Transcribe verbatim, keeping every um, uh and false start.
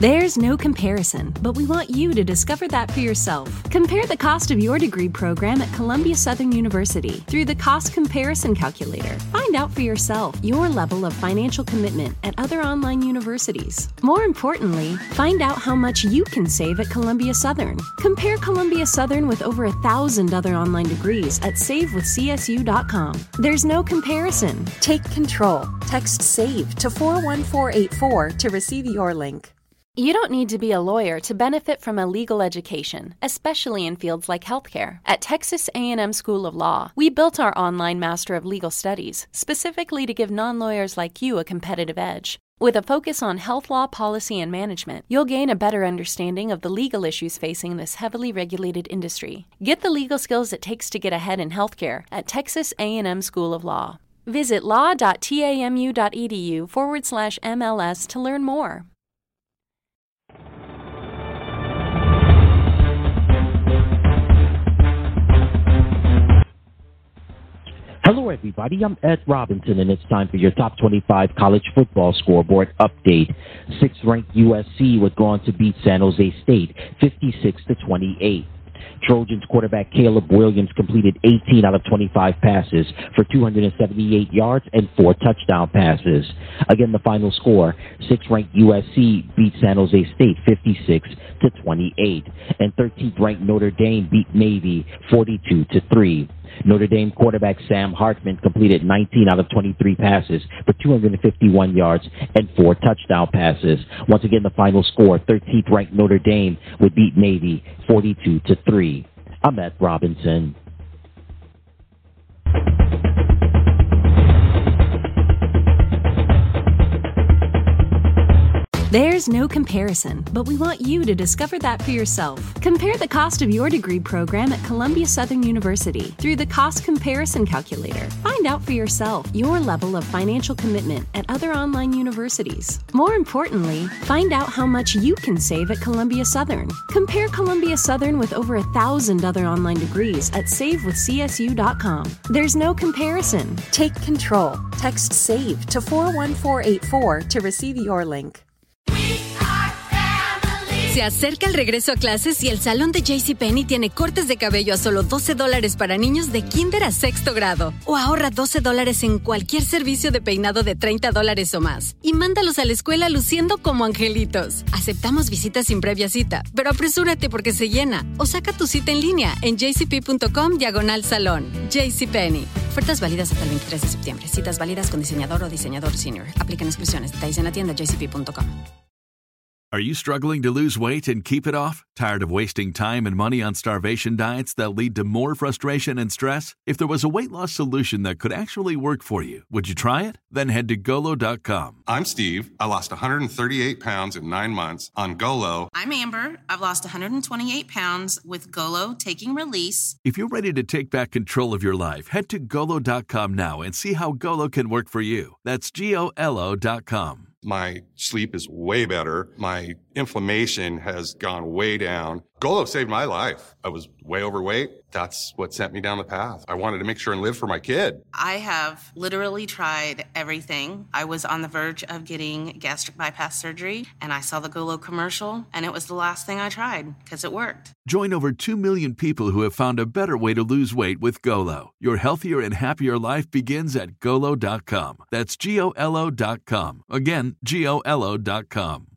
There's no comparison, but we want you to discover that for yourself. Compare the cost of your degree program at Columbia Southern University through the Cost Comparison Calculator. Find out for yourself your level of financial commitment at other online universities. More importantly, find out how much you can save at Columbia Southern. Compare Columbia Southern with over a thousand other online degrees at save with C S U dot com. There's no comparison. Take control. Text SAVE to four one four eight four to receive your link. You don't need to be a lawyer to benefit from a legal education, especially in fields like healthcare. At Texas A and M School of Law, we built our online Master of Legal Studies specifically to give non-lawyers like you a competitive edge. With a focus on health law, policy, and management, you'll gain a better understanding of the legal issues facing this heavily regulated industry. Get the legal skills it takes to get ahead in healthcare at Texas A and M School of Law. Visit law.tamu.edu forward slash MLS to learn more. Hello, everybody. I'm Ed Robinson, and it's time for your top twenty-five college football scoreboard update. Sixth-ranked U S C was going to beat San Jose State fifty-six to twenty-eight. Trojans quarterback Caleb Williams completed eighteen out of twenty-five passes for two hundred seventy-eight yards and four touchdown passes. Again, the final score, sixth-ranked U S C beat San Jose State fifty-six to twenty-eight, and thirteenth-ranked Notre Dame beat Navy forty-two to three. Notre Dame quarterback Sam Hartman completed nineteen out of twenty-three passes for two hundred fifty-one yards and four touchdown passes. Once again, the final score, thirteenth-ranked Notre Dame would beat Navy forty-two to three. I'm Matt Robinson. There's no comparison, but we want you to discover that for yourself. Compare the cost of your degree program at Columbia Southern University through the Cost Comparison Calculator. Find out for yourself your level of financial commitment at other online universities. More importantly, find out how much you can save at Columbia Southern. Compare Columbia Southern with over a thousand other online degrees at save with C S U dot com. There's no comparison. Take control. Text SAVE to four one four eight four to receive your link. Se acerca el regreso a clases y el salón de JCPenney tiene cortes de cabello a solo doce dólares para niños de kinder a sexto grado. O ahorra doce dólares en cualquier servicio de peinado de treinta dólares o más. Y mándalos a la escuela luciendo como angelitos. Aceptamos visitas sin previa cita, pero apresúrate porque se llena. O saca tu cita en línea en jcp.com diagonal salón. JCPenney. Ofertas válidas hasta el veintitrés de septiembre. Citas válidas con diseñador o diseñador senior. Aplican exclusiones. Detalles en la tienda jcp punto com. Are you struggling to lose weight and keep it off? Tired of wasting time and money on starvation diets that lead to more frustration and stress? If there was a weight loss solution that could actually work for you, would you try it? Then head to Golo dot com. I'm Steve. I lost one hundred thirty-eight pounds in nine months on Golo. I'm Amber. I've lost one hundred twenty-eight pounds with Golo Taking Release. If you're ready to take back control of your life, head to Golo dot com now and see how Golo can work for you. That's G O L O dot com. My sleep is way better. My inflammation has gone way down. Golo saved my life. I was way overweight. That's what sent me down the path. I wanted to make sure and live for my kid. I have literally tried everything. I was on the verge of getting gastric bypass surgery, and I saw the Golo commercial, and it was the last thing I tried because it worked. Join over two million people who have found a better way to lose weight with Golo. Your healthier and happier life begins at Golo dot com. That's G O L O dot com. Again, G O L O dot com.